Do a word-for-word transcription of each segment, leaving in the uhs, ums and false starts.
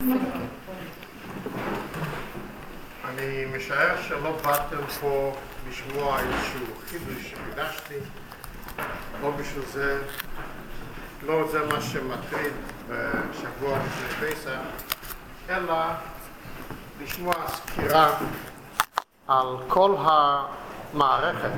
אני משער שלא באתם פה לשמוע איזשהו חידוש שחידשתי, לא בשביל זה, לא זה מה שמטריד בשבוע לפני פסח, אלא לשמוע סקירה על כל המערכת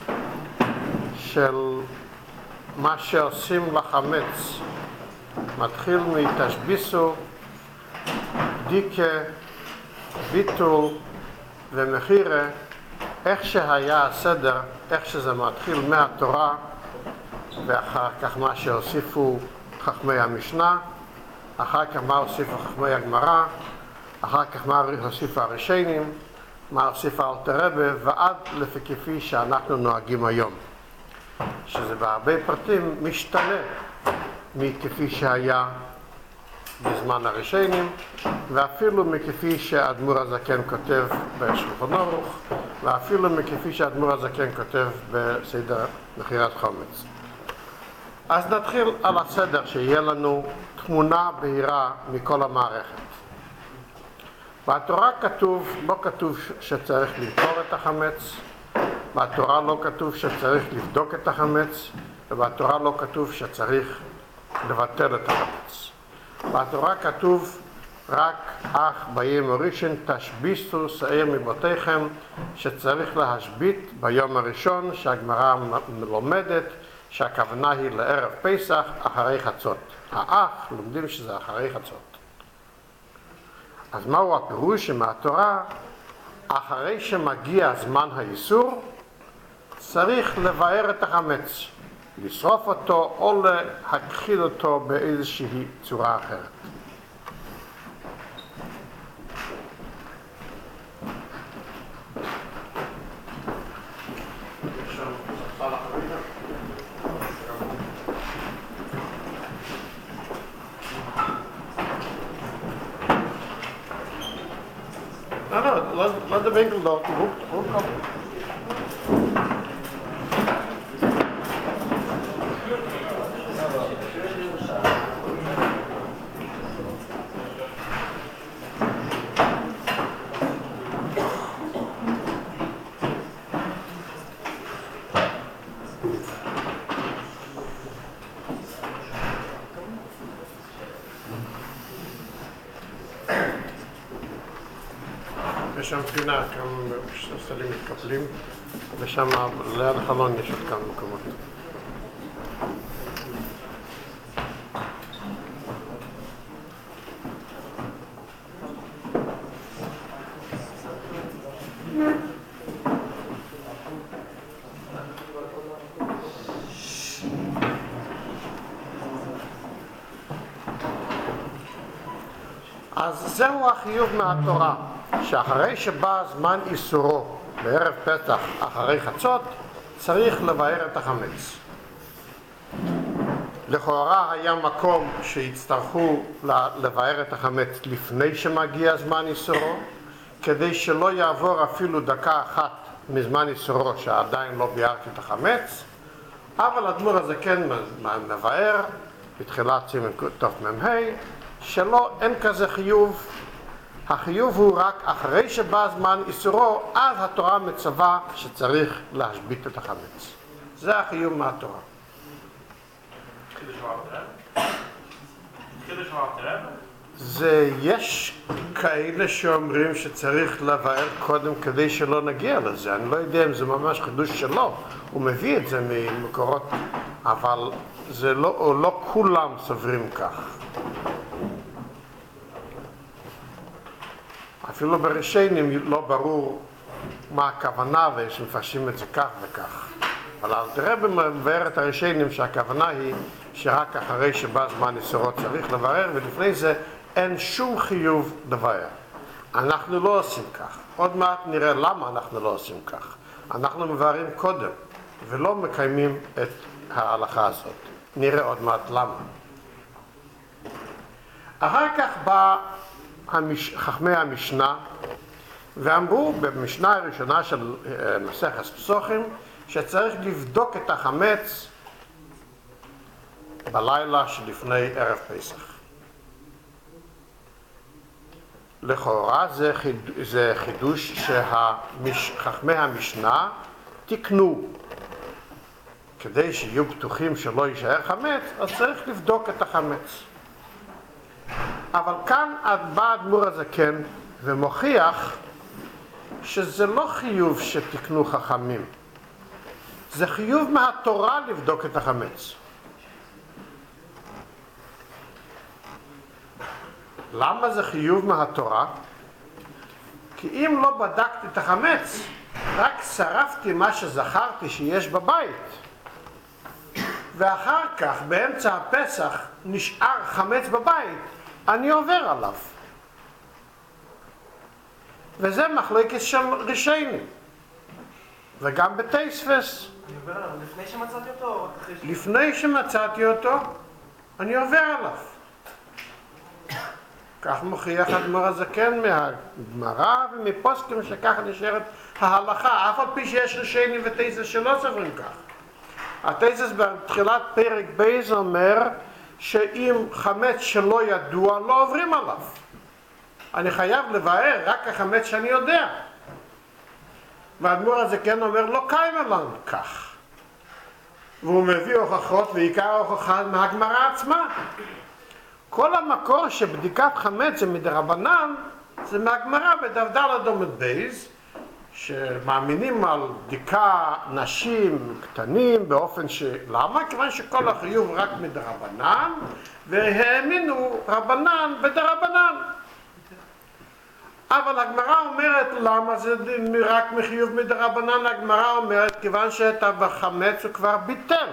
של מה שעושים לחמץ, מתחיל מתשביסו, בדיקה, ביטול ומחירה, איך שהיה הסדר, איך שזה מתחיל מהתורה ואחר כך מה שהוסיפו חכמי המשנה, אחר כך מה הוסיפו חכמי הגמרא, אחר כך מה הוסיפו הראשונים, מה הוסיפו אלתר רבי, ועד לפי כפי שאנחנו נוהגים היום, שזה בהרבה פרטים משתנה מכפי שהיה בזמן הראשונים, ואפילו מכפי שהאדמו"ר הזקן כותב בשולחן ערוך, ואפילו מכפי שהאדמו"ר הזקן כותב בסדר מכירת חומץ. אז נתחיל על הסדר, שיהיה לנו תמונה בהירה מכל המערכת. בתורה כתוב, לא כתוב שצריך למכור את החמץ, בתורה לא כתוב שצריך לבדוק את החמץ, ובתורה לא כתוב שצריך לבטל את החמץ. בתורה כתוב רק אך ביום הראשון תשביסו שעיר מבתיכם, שצריך להשבית ביום הראשון, שהגמרא מלומדת שהכוונה היא לערב פסח אחרי חצות. האח לומדים שזה אחרי חצות. אז מהו הפירוש מהתורה? אחרי שמגיע זמן האיסור צריך לבאר את החמץ, לשרוף אותו או להכחיד אותו באיזושהי צורה אחרת. No, no, laat, laat de winkel daar op de hoek komen. יש שם פינה, כמה סלים מתקפלים, ושם ליד החלון יש עוד כמה מקומות. אז זהו החיוב מהתורה, שאחרי שבא זמן איסורו בערב פסח אחרי חצות צריך לבאר את החמץ. לכאורה היה מקום שיצטרכו לבאר את החמץ לפני שמגיע זמן איסורו, כדי שלא יעבור אפילו דקה אחת מזמן איסורו שעדיין לא ביארתי את החמץ, אבל האדמו"ר הזה כן מבאר בתחילת סימן תמ"ה שלא, אין כזה חיוב. החיוב הוא רק אחרי שבא זמן איסורו, אז התורה מצווה שצריך להשבית את החמץ. זה החיוב מהתורה. זה, יש כאלה שאומרים שצריך לבאר קודם כדי שלא נגיע לזה. אני לא יודע אם זה ממש חידוש שלו, הוא מביא את זה ממקורות, אבל זה לא, לא כולם סוברים כך. אפילו בראשונים לא ברור מה הכוונה, ויש מפרשים את זה כך וכך. אבל אלתר רבי מבאר את הראשונים שהכוונה היא שרק אחרי שבא זמן איסורו צריך לבאר, ולפני זה אין שום חיוב לבאר. אנחנו לא עושים כך. עוד מעט נראה למה אנחנו לא עושים כך. אנחנו מבארים קודם ולא מקיימים את ההלכה הזאת. נראה עוד מעט למה. אחר כך בא המש... חכמי המשנה ואמרו במשנה הראשונה של מסכת פסוחים שצריך לבדוק את החמץ בלילה שלפני ערב פסח. לכאורה זה, חיד... זה חידוש שחכמי המשנה תקנו. כדי שיהיו בטוחים שלא יישאר חמץ, אז צריך לבדוק את החמץ. אבל כאן בא האדמו"ר הזקן ומוכיח שזה לא חיוב שתקנו חכמים. זה חיוב מהתורה לבדוק את החמץ. למה זה חיוב מהתורה? כי אם לא בדקתי את החמץ, רק שרפתי מה שזכרתי שיש בבית, ואחר כך באמצע הפסח נשאר חמץ בבית, אני עובר עליו. וזה מחלוקת של ראשונים, וגם בתייספס. אני עובר עליו לפני שמצאתי אותו או רק אחרי ש... לפני שמצאתי אותו, אני עובר עליו. כך מוכיח האדמו"ר הזקן מהגמרא ומפוסקים שככה נשארת ההלכה, אף על פי שיש ראשונים ותייספס שלא סוברים כך. התייספס בתחילת פרק בייז אומר שאם חמץ שלא ידוע לא עוברים עליו. אני חייב לבאר רק החמץ שאני יודע. והאדמו"ר הזקן אומר לא קיים לנו כך. והוא מביא הוכחות, ועיקר ההוכחה מהגמרא עצמה. כל המקור שבדיקת חמץ זה מדרבנן, זה מהגמרא בדף ד' עמוד בייז, שמאמינים על בדיקה נשים קטנים באופן ש... למה? כיוון שכל החיוב רק מדרבנן, והאמינו רבנן בדרבנן. אבל הגמרא אומרת למה זה רק מחיוב מדרבנן. הגמרא אומרת כיוון שאת החמץ הוא כבר ביטל.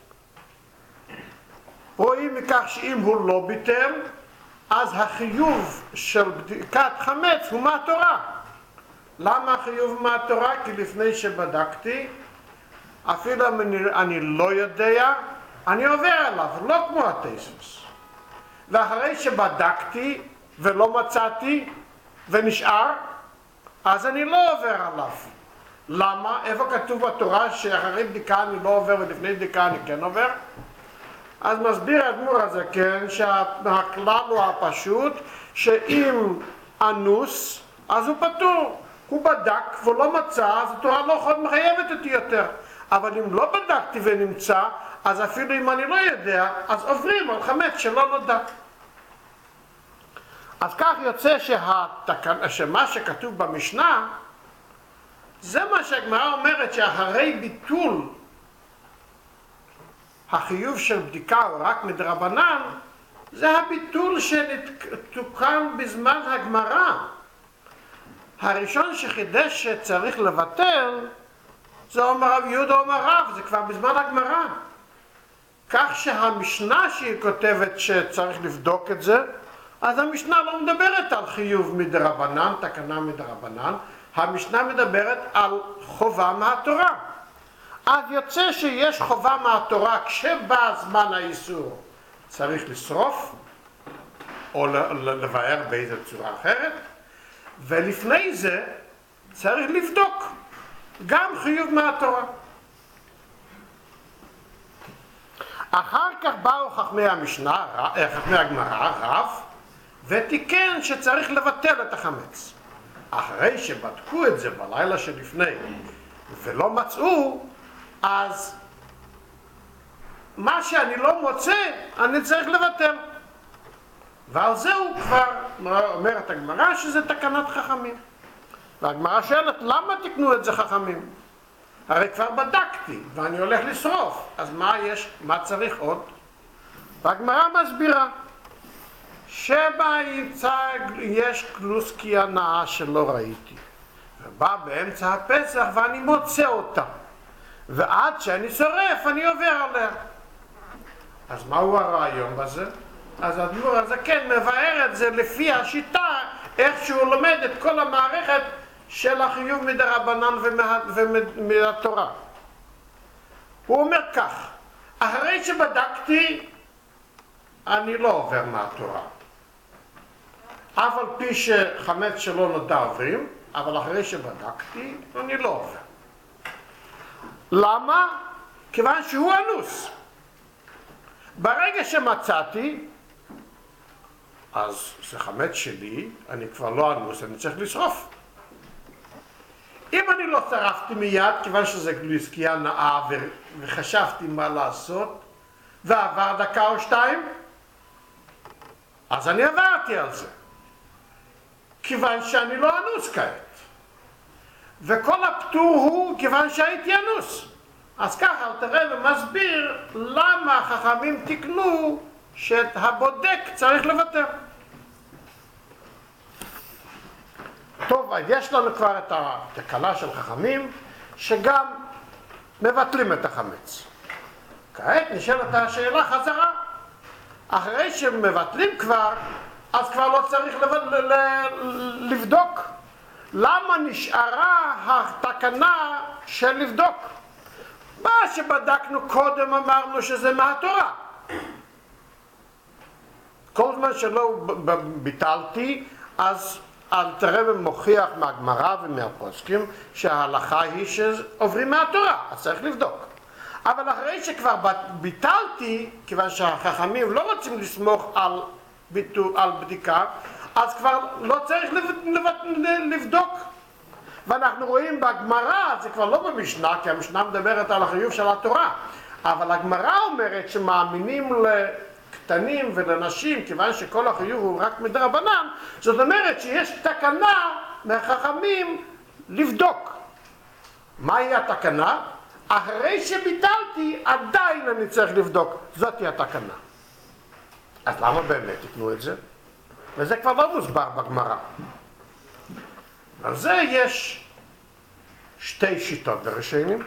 רואים מכך שאם הוא לא ביטל, אז החיוב של בדיקת חמץ הוא מהתורה. למה החיוב מהתורה? כי לפני שבדקתי, אפילו אם אני, אני לא יודע, אני עובר עליו, לא כמו התייספס. ואחרי שבדקתי ולא מצאתי ונשאר, אז אני לא עובר עליו. למה? איפה כתוב בתורה שאחרי בדיקה אני לא עובר ולפני בדיקה אני כן עובר? אז מסביר האדמו"ר הזקן שהכלל הוא הפשוט, שאם אנוס אז הוא פטור. הוא בדק ולא מצא, אז התורה לא מחייבת אותי יותר. אבל אם לא בדקתי ונמצא, אז אפילו אם אני לא יודע, אז עוברים על חמץ שלא נודע. אז כך יוצא שהתקנ... שמה שכתוב במשנה, זה מה שהגמרא אומרת, שאחרי ביטול החיוב של בדיקה הוא רק מדרבנן, זה הביטול שתוקן בזמן הגמרא. הראשון שחידש שצריך לבטל, זה אומר רב יהודה אומר רב, זה כבר בזמן הגמרא. כך שהמשנה שהיא כותבת שצריך לבדוק את זה, אז המשנה לא מדברת על חיוב מדרבנן, תקנה מדרבנן, המשנה מדברת על חובה מהתורה. אז יוצא שיש חובה מהתורה כשבא זמן האיסור צריך לשרוף או לבאר באיזו צורה אחרת, ולפני זה צריך לבדוק גם חיוב מהתורה. אחר כך באו חכמי המשנה, חכמי הגמרא, רב, ותיקן שצריך לבטל את החמץ. אחרי שבדקו את זה בלילה שלפני ולא מצאו, אז מה שאני לא מוצא אני צריך לבטל. ועל זה הוא כבר אומרת הגמרא שזה תקנת חכמים. והגמרא שואלת למה תקנו את זה חכמים? הרי כבר בדקתי ואני הולך לשרוף, אז מה יש, מה צריך עוד? והגמרא מסבירה שבה יש קלוסקי הנאה שלא ראיתי, ובא באמצע הפסח ואני מוצא אותה, ועד שאני שורף אני עובר עליה. אז מהו הרעיון בזה? אז האדמו"ר הזקן מבאר את זה לפי השיטה, איך שהוא לומד את כל המערכת של החיוב מדרבנן ומהתורה. הוא אומר כך, אחרי שבדקתי אני לא עובר מהתורה, אף על פי שחמץ שלא נודע עוברים, אבל אחרי שבדקתי אני לא עובר. למה? כיוון שהוא אנוס. ברגע שמצאתי, אז זה חמץ שלי, אני כבר לא אנוס, אני צריך לשרוף. אם אני לא שרפתי מיד, כיוון שזה סקייה נאה וחשבתי מה לעשות, ועבר דקה או שתיים, אז אני עברתי על זה. כיוון שאני לא אנוס כעת. וכל הפטור הוא כיוון שהייתי אנוס. אז ככה, תראה ומסביר למה החכמים תקנו שאת הבודק צריך לוותר. טוב, אז יש לנו כבר את התקלה של חכמים, שגם מבטלים את החמץ. כעת נשאלת השאלה חזרה. אחרי שמבטלים כבר, אז כבר לא צריך לבדוק. למה נשארה התקנה של לבדוק? מה שבדקנו קודם אמרנו שזה מהתורה. כל זמן שלא ביטלתי, אז אל תראה ומוכיח מהגמרא ומהפוסקים שההלכה היא שעוברים מהתורה, אז צריך לבדוק. אבל אחרי שכבר ביטלתי, כיוון שהחכמים לא רוצים לסמוך על, ביטול, על בדיקה, אז כבר לא צריך לבדוק. ואנחנו רואים בגמרא, זה כבר לא במשנה, כי המשנה מדברת על החיוב של התורה, אבל הגמרא אומרת שמאמינים לקטנים ולנשים, כיוון שכל החיוב הוא רק מדרבנן, זאת אומרת שיש תקנה מהחכמים לבדוק. מהי התקנה? אחרי שביטלתי, עדיין אני צריך לבדוק. זאת היא התקנה. אז למה באמת תקנו את זה? וזה כבר לא מוסבר בגמרא. על זה יש שתי שיטות בראשונים.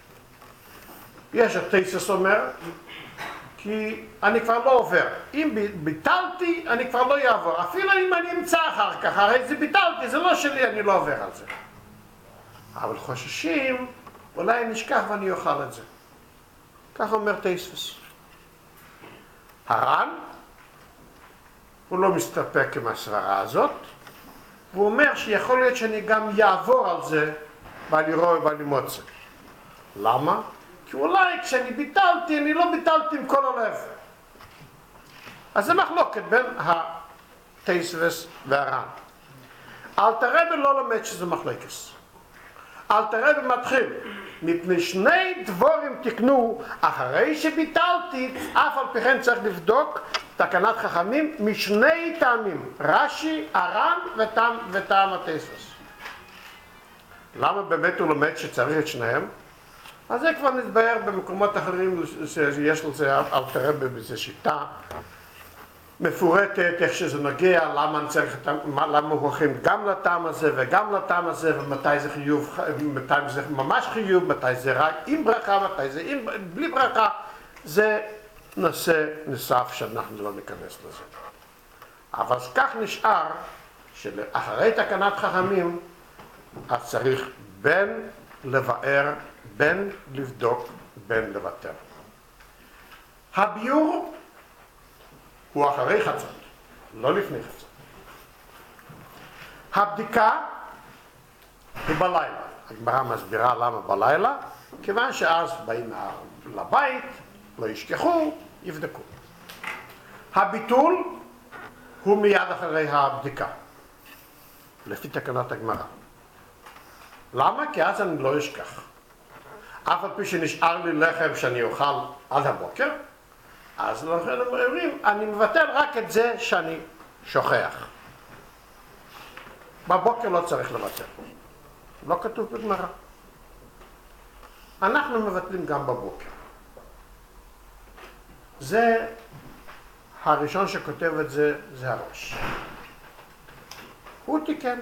יש התייסס אומר, כי אני כבר לא עובר. אם ביטלתי, אני כבר לא יעבור. אפילו אם אני אמצא אחר כך, הרי זה ביטלתי, זה לא שלי, אני לא עובר על זה. אבל חוששים, אולי נשכח ואני אוכל את זה. כך אומר תייסס. הר"ן, הוא לא מסתפק עם הסברה הזאת, והוא אומר שיכול להיות שאני גם יעבור על זה ואני רואה ואני מוצא. למה? כי אולי כשאני ביטלתי, אני לא ביטלתי עם כל הלב. אז זה מחלוקת בין התייסס והר"ן. אלתר רבי לא לומד שזה מחלוקס. אלתר רבי מתחיל, מפני שני דבורים תקנו, אחרי שביטלתי, אף על פי כן צריך לבדוק תקנת חכמים משני טעמים, רש"י, הר"ן וטעם, וטעם התייסס. למה באמת הוא לומד שצריך את שניהם? אז זה כבר נתבהר במקומות אחרים שיש לזה אלתר רבי בזה שיטה מפורטת, איך שזה נוגע, למה, צריך, למה הולכים גם לטעם הזה וגם לטעם הזה, ומתי זה חיוב, מתי זה ממש חיוב, מתי זה רק עם ברכה, מתי זה עם, בלי ברכה. זה נושא נוסף שאנחנו לא ניכנס לזה. אבל כך נשאר שאחרי תקנת חכמים, אז צריך בין לבאר, בין לבדוק, בין לוותר. הביור הוא אחרי חצות, לא לפני חצות. הבדיקה היא בלילה. הגמרא מסבירה למה בלילה, כיוון שאז באים לבית, לא ישכחו, יבדקו. הביטול הוא מיד אחרי הבדיקה, לפי תקנת הגמרא. למה? כי אז אני לא אשכח. אף על פי שנשאר לי לחם שאני אוכל עד הבוקר, אז לכן אומרים, אני מבטל רק את זה שאני שוכח. בבוקר לא צריך לבטל. לא כתוב בגמרא. אנחנו מבטלים גם בבוקר. זה, הראשון שכותב את זה, זה הראש. הוא תיקן.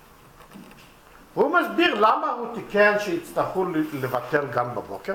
הוא מסביר למה הוא תיקן שיצטרכו לבטל גם בבוקר.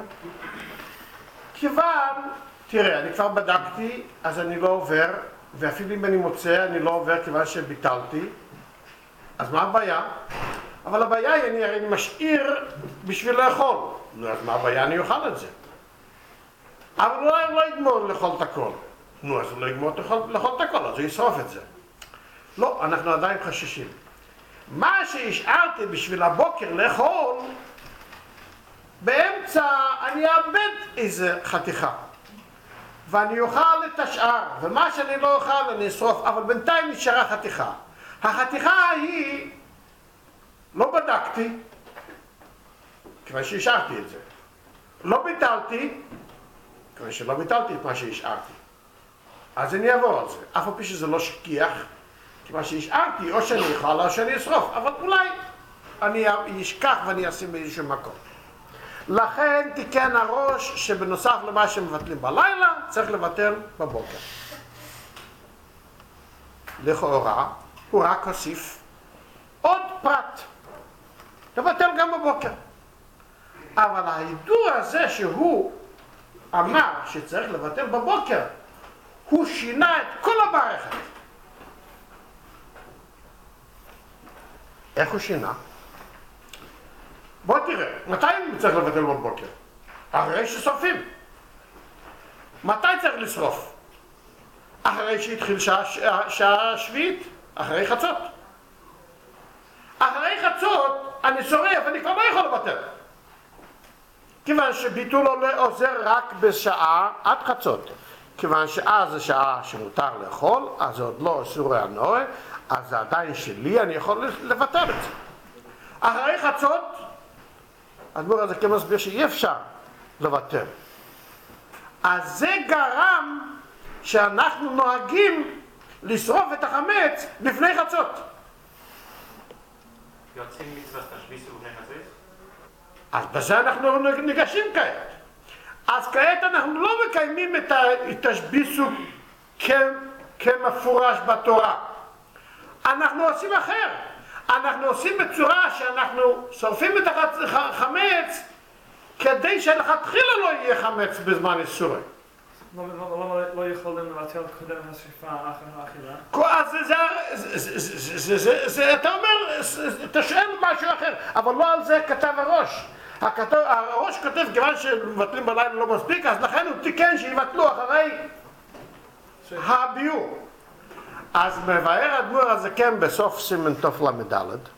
כיוון, תראה, אני כבר בדקתי, אז אני לא עובר, ואפילו אם אני מוצא, אני לא עובר כיוון שביטלתי. אז מה הבעיה? אבל הבעיה היא, אני הרי משאיר בשביל לאכול. נו, אז מה הבעיה? אני אוכל את זה. אבל אולי הוא לא יגמור לאכול את הכל. נו, אז הוא לא יגמור לאכול את הכל, אז הוא ישרוף את זה. לא, אנחנו עדיין חששים. מה שהשארתי בשביל הבוקר לאכול, באמצע אני אאבד איזה חתיכה. ואני אוכל את השאר, ומה שאני לא אוכל אני אשרוף, אבל בינתיים נשארה חתיכה. החתיכה ההיא, לא בדקתי, כיוון שהשארתי את זה. לא ביטלתי, כיוון שלא ביטלתי את מה שהשארתי. אז אני אעבור על זה. אף על פי שזה לא שכיח, כיוון שהשארתי, או שאני אוכל או שאני אשרוף, אבל אולי אני אשכח ואני אשים באיזשהו מקום. לכן תיקן הראש שבנוסף למה שמבטלים בלילה, צריך לבטל בבוקר. לכאורה, הוא רק הוסיף עוד פרט. לבטל גם בבוקר. אבל ההידור הזה שהוא אמר שצריך לבטל בבוקר, הוא שינה את כל המערכת. איך הוא שינה? בוא תראה, מתי צריך לבטל בבוקר? אחרי ששורפים. מתי צריך לשרוף? אחרי שהתחיל שעה, שעה, שעה שביעית, אחרי חצות. אחרי חצות אני שורף, אני כבר לא יכול לבטל. כיוון שביטול עוזר רק בשעה עד חצות. כיוון שאז זה שעה שמותר לאכול, אז זה עוד לא אסור הנועה, אז זה עדיין שלי, אני יכול לבטל את זה. אחרי חצות, האדמו"ר הזה כן מסביר שאי אפשר לבטל. אז זה גרם שאנחנו נוהגים לשרוף את החמץ לפני חצות. יוצאים מצוות תשביסו לפני חצות? אז בזה אנחנו ניגשים כעת. אז כעת אנחנו לא מקיימים את התשביסו כמפורש בתורה. אנחנו עושים אחר. אנחנו עושים בצורה שאנחנו שורפים את החמץ כדי שלכתחילה לא יהיה חמץ בזמן איסורי. לא יכולים לבטל קודם השריפה אחרי האכילה? אז זה, אתה אומר, אתה שואל משהו אחר, אבל לא על זה כתב הראש. הראש כותב, כיוון שמבטלים בלילה לא מספיק, אז לכן הוא תיקן שיבטלו אחרי הביור. אז מבאר האדמו"ר הזה כן בסוף סימן תרל"ד,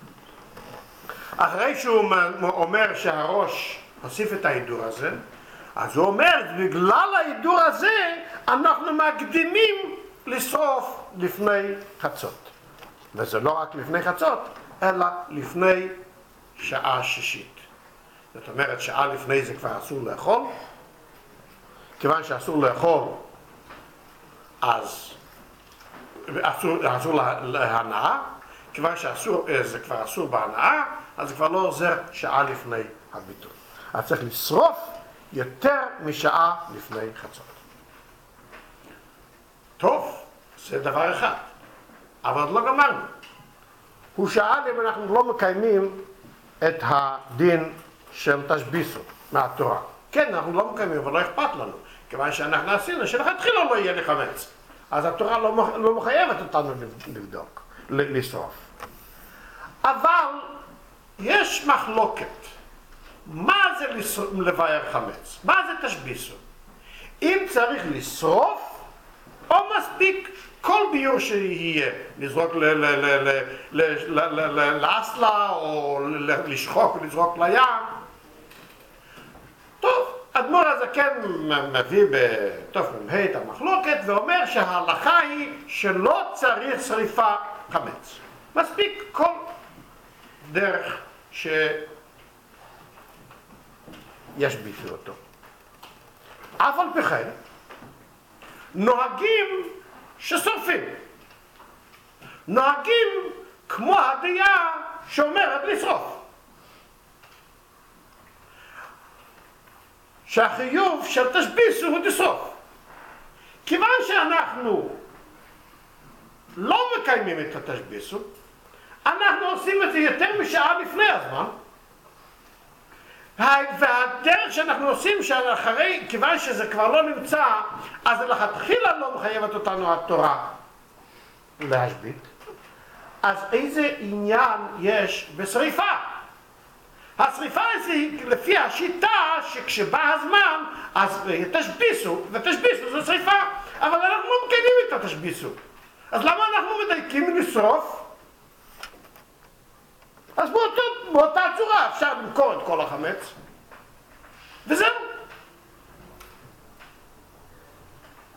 אחרי שהוא אומר שהראש הוסיף את ההידור הזה, אז הוא אומר, בגלל ההידור הזה אנחנו מקדימים לשרוף לפני חצות. וזה לא רק לפני חצות, אלא לפני שעה שישית. זאת אומרת, שעה לפני זה כבר אסור לאכול. כיוון שאסור לאכול, אז אסור, אסור להנאה. כיוון שאסור, זה כבר אסור בהנאה, אז זה כבר לא עוזר שעה לפני הביטול. אז צריך לשרוף יותר משעה לפני חצות. טוב, זה דבר אחד. אבל עוד לא גמרנו. הוא שאל אם אנחנו לא מקיימים את הדין של תשביסו מהתורה. כן, אנחנו לא מקיימים, אבל לא אכפת לנו. כיוון שאנחנו עשינו שלכתחילה לא יהיה לחמץ. אז התורה לא, לא מחייבת אותנו לבדוק, לשרוף. אבל יש מחלוקת. מה זה לבאר חמץ? מה זה תשביסו? אם צריך לשרוף, או מספיק כל ביור שיהיה, לזרוק לאסלה או לשחוק ולזרוק לים. טוב, האדמו"ר הזה כן מביא בתוף מ"ה את המחלוקת ואומר שההלכה היא שלא צריך שריפה חמץ. מספיק כל דרך שישביסו אותו. אף על פי כן, נוהגים ששורפים. נוהגים כמו הדעה שאומרת לשרוף. שהחיוב של תשביסו הוא לשרוף. כיוון שאנחנו לא מקיימים את התשביסו, אנחנו עושים את זה יותר משעה לפני הזמן, והדרך שאנחנו עושים שאחרי, כיוון שזה כבר לא נמצא, אז לכתחילה לא מחייבת אותנו התורה להשבית. אז איזה עניין יש בשריפה? השריפה היא לפי השיטה שכשבא הזמן אז תשביסו, ותשביסו זו שריפה, אבל אנחנו לא מקיימים את התשביסו. אז למה אנחנו מדייקים לשרוף? אז באותו, באותה צורה אפשר למכור את כל החמץ וזהו.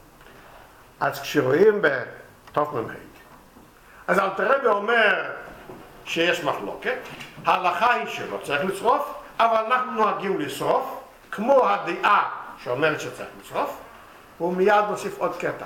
אז כשרואים בתוף ממהג, אז אלתר רבי אומר שיש מחלוקת, ההלכה היא שלא צריך לשרוף, אבל אנחנו נוהגים לשרוף, כמו הדעה שאומרת שצריך לשרוף, והוא מיד מוסיף עוד קטע.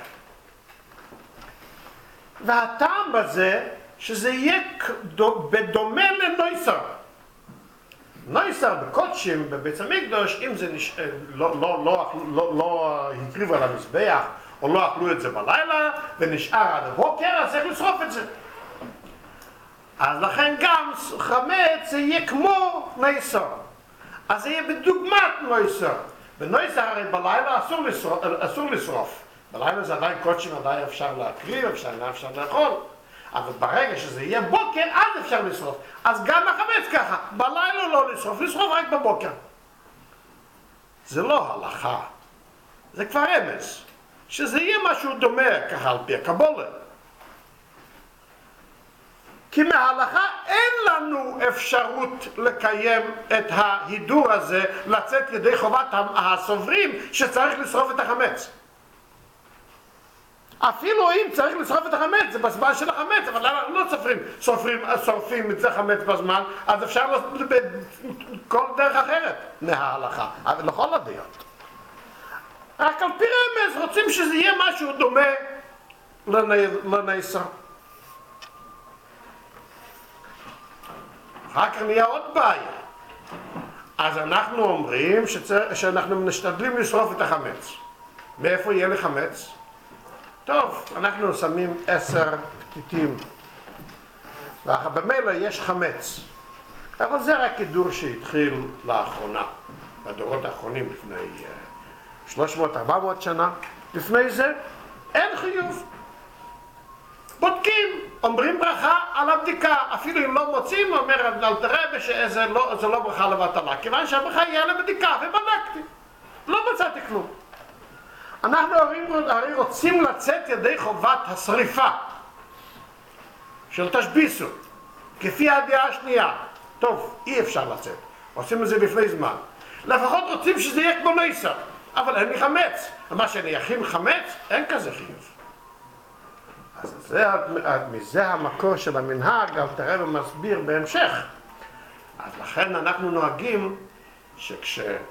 והטעם בזה שזה יהיה בדומה לנויסר. נויסר בקודשים, בבית המקדוש, אם זה נש... לא, לא, לא, לא, לא הקריבו על המזבח, או לא אכלו את זה בלילה, ונשאר עד הבוקר, אז צריך לשרוף את זה. אז לכן גם חמץ זה יהיה כמו נויסר. אז זה יהיה בדוגמת נויסר. בנויסר הרי בלילה אסור לשרוף, אסור לשרוף. בלילה זה עדיין קודשים, עדיין אפשר להקריב, אפשר, אפשר לאכול. אבל ברגע שזה יהיה בוקר, אז אפשר לשרוף. אז גם החמץ ככה, בלילה לא לשרוף, לשרוף רק בבוקר. זה לא הלכה, זה כבר רמז. שזה יהיה משהו דומה ככה על פי הקבלה. כי מההלכה אין לנו אפשרות לקיים את ההידור הזה, לצאת ידי חובת הסוברים שצריך לשרוף את החמץ. אפילו אם צריך לשרוף את החמץ, זה בזמן של החמץ, אבל אנחנו לא סופרים, סופרים, שורפים את זה חמץ בזמן, אז אפשר לעשות בכל דרך אחרת מההלכה, אבל לכל הדעות. רק על פי רמז רוצים שזה יהיה משהו דומה לנאסר. אחר כך נהיה עוד בעיה. אז אנחנו אומרים שצר... שאנחנו משתדלים לשרוף את החמץ. מאיפה יהיה לחמץ? טוב, אנחנו שמים עשר פתיתים, ובמילא יש חמץ. אבל זה רק הידור שהתחיל לאחרונה, בדורות האחרונים לפני שלוש מאות ארבע מאות שנה. לפני זה אין חיוב. בודקים, אומרים ברכה על הבדיקה, אפילו אם לא מוצאים, אומר אלתר רבי שזה לא, זה לא ברכה לבטלה, כיוון שהברכה יהיה לבדיקה, ובדקתי, לא מצאתי כלום. אנחנו הרי רוצים לצאת ידי חובת השריפה של תשביסו, כפי הדעה השנייה. טוב, אי אפשר לצאת, עושים את זה לפני זמן. לפחות רוצים שזה יהיה כמו נויסר, אבל אין לי חמץ. מה שאני אכין חמץ, אין כזה חיוב. אז זה, מזה המקור של המנהג, אלתר רבי מסביר בהמשך. אז לכן אנחנו נוהגים שכשבודקים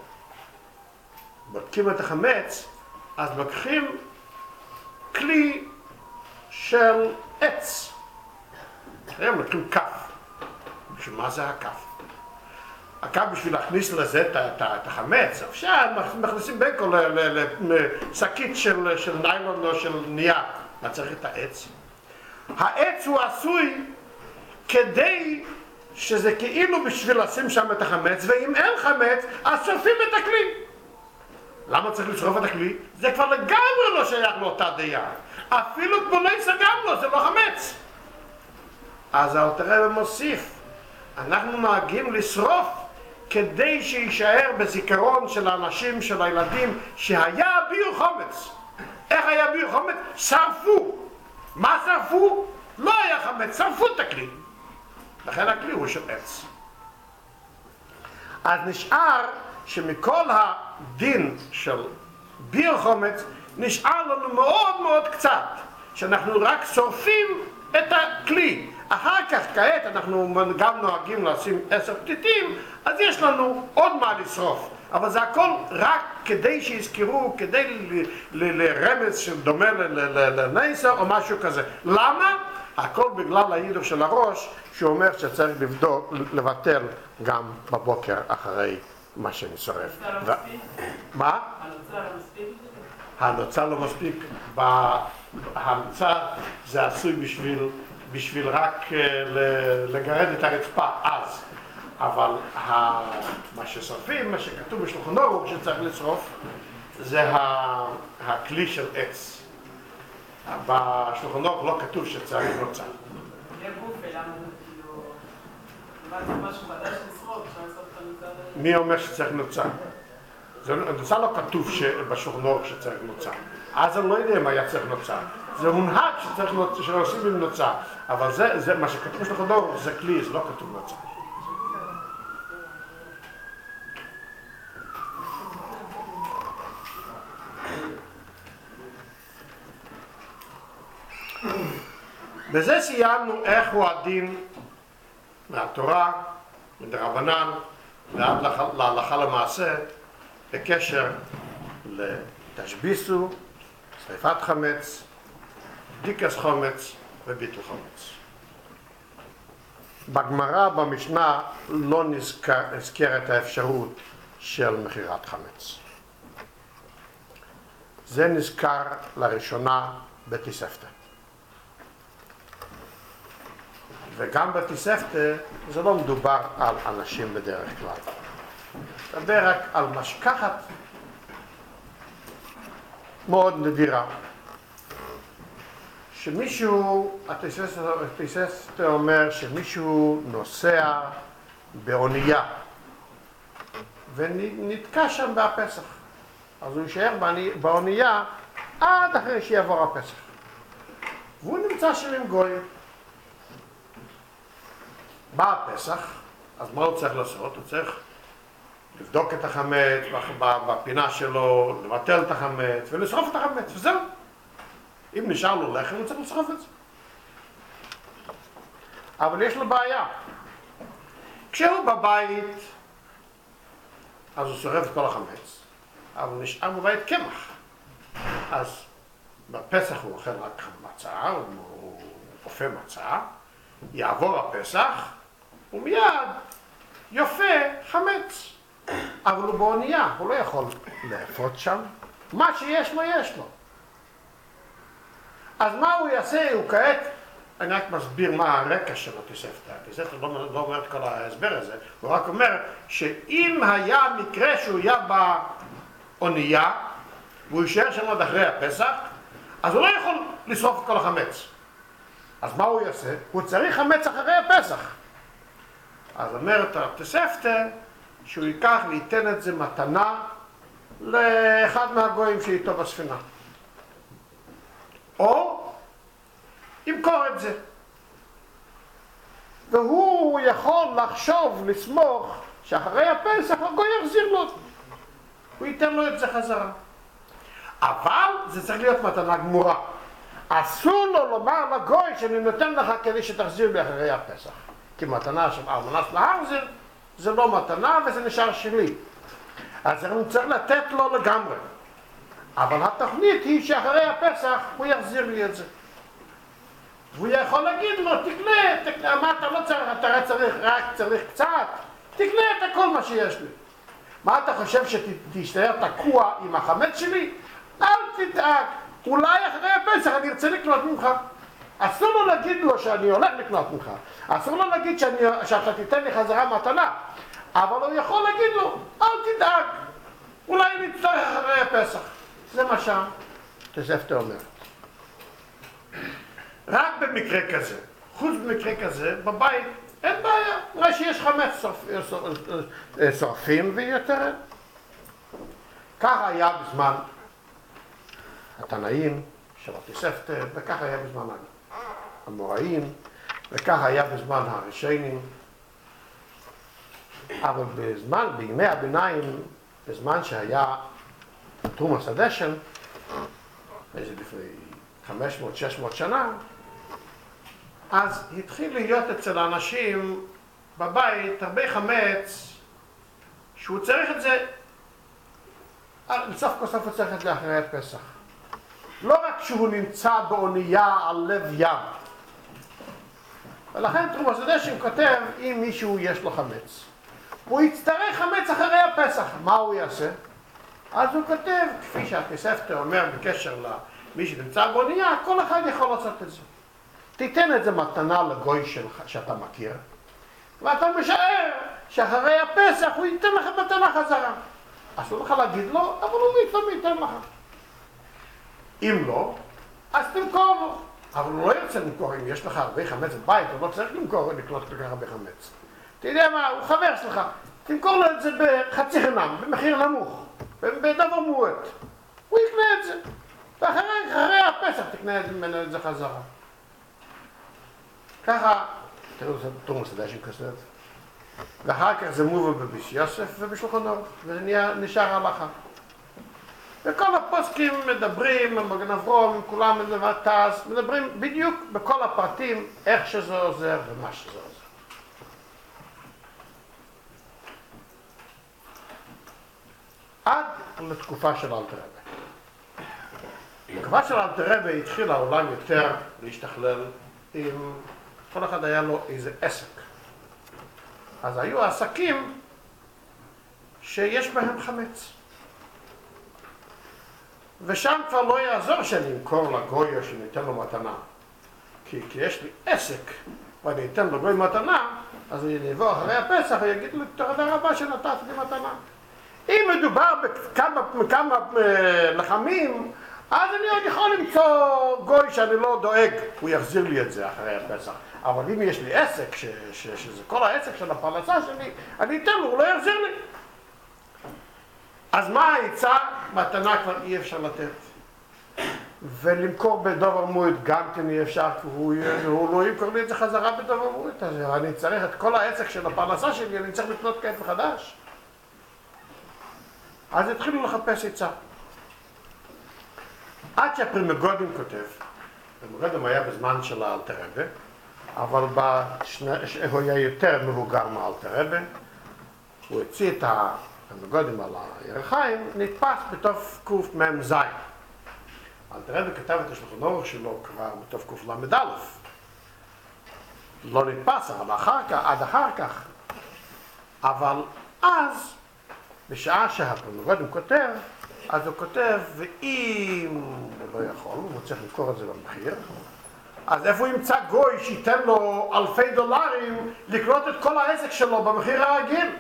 את החמץ, אז לוקחים כלי של עץ. היום לוקחים כף. בשביל מה זה הכף? הכף בשביל להכניס לזה את החמץ. אפשר, מכניסים בין כל לשקית של, של ניילון או של נייר. מה צריך את העץ? העץ הוא עשוי כדי שזה כאילו בשביל לשים שם את החמץ, ואם אין חמץ, אז שורפים את הכלי. למה צריך לשרוף את הכלי? זה כבר לגמרי לא שייך לאותה דעה. אפילו כמו נויסר גם לא, זה לא חמץ. אז אלתר רבי מוסיף, אנחנו נוהגים לשרוף כדי שישאר בזיכרון של האנשים, של הילדים, שהיה ביור חומץ. איך היה ביור חומץ? שרפו. מה שרפו? לא היה חמץ, שרפו את הכלי. לכן הכלי הוא של עץ. אז נשאר שמכל הדין של ביור חומץ נשאר לנו מאוד מאוד קצת, שאנחנו רק שורפים את הכלי. אחר כך כעת אנחנו גם נוהגים לשים עשר פתיתים, אז יש לנו עוד מה לשרוף. אבל זה הכל רק כדי שיזכרו, כדי לרמז שדומה לנאסר או משהו כזה. למה? הכל בגלל ההידור של הראש, שהוא אומר שצריך לבדוק, לבטל גם בבוקר אחרי מה שנשרף. מה? הנוצה לא מספיק? הנוצה לא מספיק. הנוצה זה עשוי בשביל, בשביל רק לגרד את הרצפה אז. אבל מה ששורפים, מה שכתוב בשולחן ערוך שצריך לשרוף, זה הכלי של עץ. בשולחן ערוך לא כתוב שצריך נוצה. יהיה גופה, למה כאילו... למדתי משהו חדש לשרוף, אפשר לשרוף את הנוצה? מי אומר שצריך נוצה? נוצה לא כתוב בשולחן ערוך שצריך נוצה. אז אני לא יודע אם היה צריך נוצה. זה הונהג שצריך נוצה, שעושים עם נוצה. אבל זה, זה, מה שכתוב בשולחן ערוך זה כלי, זה לא כתוב נוצה. בזה סיימנו איך הוא הדין מהתורה, מדרבנן, ועד להלכה למעשה, בקשר לתשביסו, שריפת חמץ, בדיקת חומץ וביטול חומץ. בגמרא, במשנה, לא נזכר, נזכרת האפשרות של מכירת חמץ. זה נזכר לראשונה בתוספתא. וגם בתוספתא זה לא מדובר על אנשים בדרך כלל. מדבר רק על משכחת מאוד נדירה. שמישהו, התוספתא אומר שמישהו נוסע באונייה ונתקע שם בפסח. אז הוא יישאר באונייה עד אחרי שיעבור הפסח. והוא נמצא שם עם גויים. בא הפסח, אז מה הוא צריך לעשות? הוא צריך לבדוק את החמץ בפינה שלו, לבטל את החמץ ולשרוף את החמץ, וזהו. אם נשאר לו לחם, הוא צריך לשרוף את זה. אבל יש לו בעיה. כשהוא בבית, אז הוא שורף את כל החמץ, אבל נשאר בבית קמח. אז בפסח הוא אוכל רק מצה, הוא אופה מצה, יעבור הפסח, ומיד יופה חמץ. אבל הוא באונייה, הוא לא יכול לאפות שם. מה שיש לו, יש לו. אז מה הוא יעשה? הוא כעת, אני רק מסביר מה הרקע של התוספתא. התוספתא לא, לא אומר את כל ההסבר הזה, הוא רק אומר שאם היה מקרה שהוא היה באונייה, והוא יישאר שם עד אחרי הפסח, אז הוא לא יכול לשרוף את כל החמץ. אז מה הוא יעשה? הוא צריך חמץ אחרי הפסח. אז אומרת התוספתא שהוא ייקח וייתן את זה מתנה לאחד מהגויים שאיתו בספינה. או ימכור את זה. והוא יכול לחשוב, לסמוך, שאחרי הפסח הגוי יחזיר לו. הוא ייתן לו את זה חזרה. אבל זה צריך להיות מתנה גמורה. אסור לו לומר לגוי שאני נותן לך כדי שתחזיר לי אחרי הפסח. כי מתנה של ארמונה של הארזר זה לא מתנה וזה נשאר שלי. אז אני צריך לתת לו לגמרי. אבל התוכנית היא שאחרי הפסח הוא יחזיר לי את זה. והוא יכול להגיד לו, תקנה, תקנה, מה אתה לא צריך, אתה צריך, רק צריך קצת, תקנה את הכל מה שיש לי. מה אתה חושב שתשתהר תקוע עם החמץ שלי? אל תדאג, אולי אחרי הפסח אני ארצה לקנות ממך. אסור לו להגיד לו שאני הולך לקנות ממך, אסור לו להגיד שאני, שאתה תיתן לי חזרה מתנה, אבל הוא יכול להגיד לו, אל תדאג, אולי נצטרך אחרי הפסח. זה מה שהתוספתא אומרת. רק במקרה כזה, חוץ במקרה כזה, בבית אין בעיה, אולי שיש חמץ שורפים ויותר אין. ככה היה בזמן התנאים של התוספתא, וככה היה בזמן האמוראים, וככה היה בזמן הראשונים. אבל בזמן, בימי הביניים, בזמן שהיה תרומאס הדשן, איזה לפני חמש מאות שש מאות שנה, אז התחיל להיות אצל האנשים בבית הרבה חמץ שהוא צריך את זה, לסוף כל סוף הוא צריך את זה אחרי הפסח. לא רק שהוא נמצא באונייה על לב ים. ולכן תרומאס הדשן כותב, אם מישהו יש לו חמץ, הוא יצטרך חמץ אחרי הפסח, מה הוא יעשה? אז הוא כותב, כפי שהתוספתא אומר בקשר למי שנמצא באונייה, כל אחד יכול לעשות את זה. תיתן את זה מתנה לגוי שלך, שאתה מכיר, ואתה משער שאחרי הפסח הוא ייתן לך מתנה חזרה. אסור לך להגיד לו, אבל הוא לפעמים ייתן לך. אם לא, אז תמכור לו. אבל הוא לא ירצה למכור, אם יש לך הרבה חמץ בבית, הוא לא צריך למכור, לקנות כל כך הרבה חמץ. אתה יודע מה, הוא חבר שלך, תמכור לו את זה בחצי חינם, במחיר נמוך, בדבר מועט. הוא יקנה את זה, ואחרי הפסח תקנה ממנו את זה חזרה. ככה, תראו, זה תרומאס הדשן כותב. ואחר כך זה מובא בביס יוסף ובשולחן אורוך, וזה נשאר הלכה. וכל הפוסקים מדברים, המגן אברום, עם כולם מלבטז, מדברים בדיוק בכל הפרטים איך שזה עוזר ומה שזה עוזר. עד לתקופה של אלתר רבי. התקופה של אלתר רבי התחיל העולם יותר להשתכלל עם... כל אחד היה לו איזה עסק. אז היו עסקים שיש בהם חמץ. ושם כבר לא יעזור שאני אמכור לגוי או שאני אתן לו מתנה. כי, כי יש לי עסק ואני אתן לו גוי מתנה, אז אני אבוא אחרי הפסח ויגיד לי תודה רבה שנתת לי מתנה. אם מדובר בכמה, בכמה לחמים, אז אני עוד יכול למצוא גוי שאני לא דואג, הוא יחזיר לי את זה אחרי הפסח. אבל אם יש לי עסק, ש, ש, שזה כל העסק של הפרנסה שלי, אני אתן לו, הוא לא יחזיר לי. אז מה העצה? מתנה כבר אי אפשר לתת. ולמכור בדובר מועד גם כן אי אפשר, כי הוא, הוא לא ימכור לי את זה חזרה בדובר מועד. אז אני צריך את כל העסק של הפרנסה שלי, אני צריך לקנות כעת מחדש. אז התחילו לחפש עצה. עד שהפרימגודים כותב, פרימגודים היה בזמן של האלתר רבי, אבל בשני, הוא היה יותר מבוגר מאלתר רבי, הוא הוציא את הפרימגודים על הירחיים, נתפס בתוף קמ"ז. אלתר רבי כתב את השולחן אורך שלו כבר בתוף קל"א. לא נתפס, אבל אחר כך, עד אחר כך. אבל אז, בשעה שהפרימגודים כותב, אז הוא כותב, ואם הוא לא יכול, הוא צריך למכור את זה במחיר, אז איפה הוא ימצא גוי שייתן לו אלפי דולרים לקנות את כל העסק שלו במחיר הרגיל?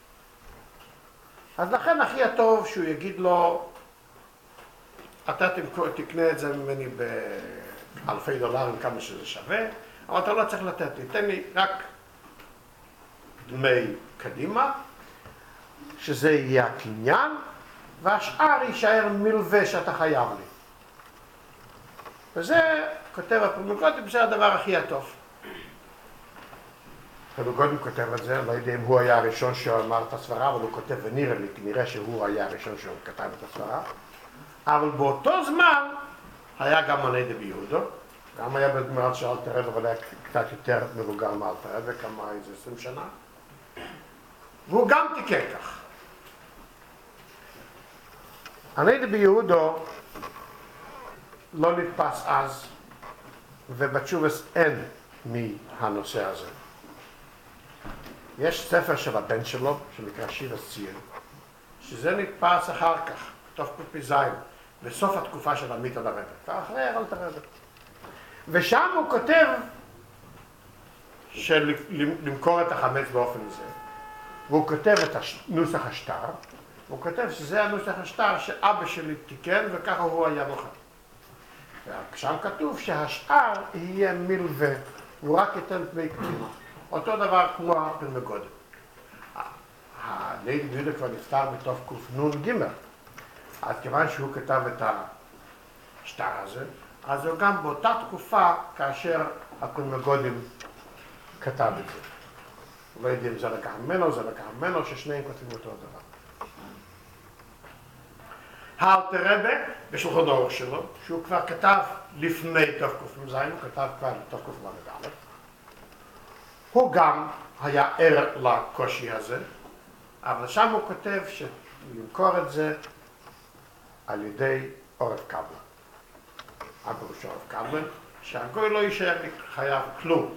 אז לכן הכי הטוב שהוא יגיד לו, אתה תקנה את זה ממני באלפי דולרים כמה שזה שווה, אבל אתה לא צריך לתת לי, תן לי רק דמי קדימה, שזה יהיה הקניין, והשאר יישאר מלווה שאתה חייב לי. וזה, כותב הפרימגודים, זה הדבר הכי הטוב. הפרימגודים כותב את זה, לא יודע אם הוא היה הראשון שאמר את הסברה, אבל הוא כותב, ונראה לי, נראה שהוא היה הראשון שכתב את הסברה. אבל באותו זמן, היה גם מני דבי יהודו, גם היה בגמרת של אלתר רבי, אבל היה קצת יותר מבוגר מאלתר רבי, כמה איזה עשרים שנה. והוא גם תיקן כך. מני דבי יהודו לא נתפס אז, ובתשובס אין מהנושא הזה. יש ספר של הבן שלו, שנקרא שיבס ציון, שזה נתפס אחר כך, בתוך פ"ז, בסוף התקופה של עמית על הרבי, ואחרי אלתר רבי. ושם הוא כותב שלמכור את החמץ באופן הזה, והוא כותב את נוסח השטר, הוא כותב שזה הנוסח השטר שאבא שלי תיקן וככה הוא היה מוכן. שם כתוב שהשאר יהיה מלווה, הוא רק ייתן דמי קדימה. אותו דבר כמו הפרימגודים. הלוי דבי יהודה כבר נפטר בתוף קנ"ג, אז כיוון שהוא כתב את השטר הזה, אז הוא גם באותה תקופה כאשר הפרימגודים כתב את זה. לא יודע אם זה לקח ממנו, זה לקח ממנו, ששניהם כותבים אותו דבר. האלתר רבי, בשולחן אורך שלו, שהוא כבר כתב לפני תוף קמ"ז, הוא כתב כבר לתוף קל"א, הוא גם היה ער לקושי הזה, אבל שם הוא כותב שלמכור את זה על ידי עורף קבלן. הפירוש עורף קבלן, שהגוי לא יישאר חייב כלום.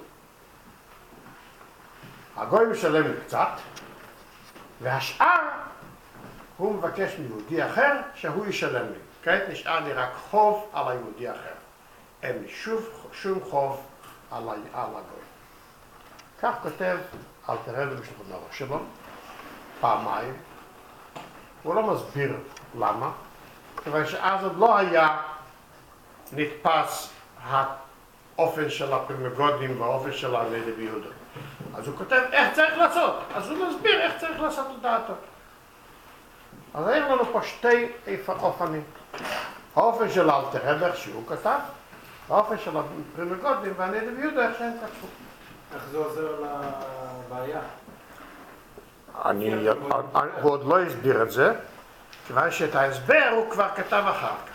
הגוי משלם לי קצת, והשאר הוא מבקש מיהודי אחר שהוא ישלם לי. כעת נשאר לי רק חוב על היהודי אחר. אין לי שוב, שום חוב על, על הגוי. כך כותב אלתר רבי בשולחן אורך שלו, פעמיים. הוא לא מסביר למה, כיוון שאז עוד לא היה נתפס האופן של הפרימגודים והאופן של מני דבי יהודה. אז הוא כותב איך צריך לעשות, אז הוא מסביר איך צריך לעשות לדעתו. אז יש לנו פה שתי אופנים. האופן של אלתר רבי איך שהוא כתב, האופן של הפרימגודים ומני דבי יהודה איך שהם כתבו. איך זה עוזר לבעיה? אני, הוא עוד לא הסביר את זה, כיוון שאת ההסבר הוא כבר כתב אחר כך.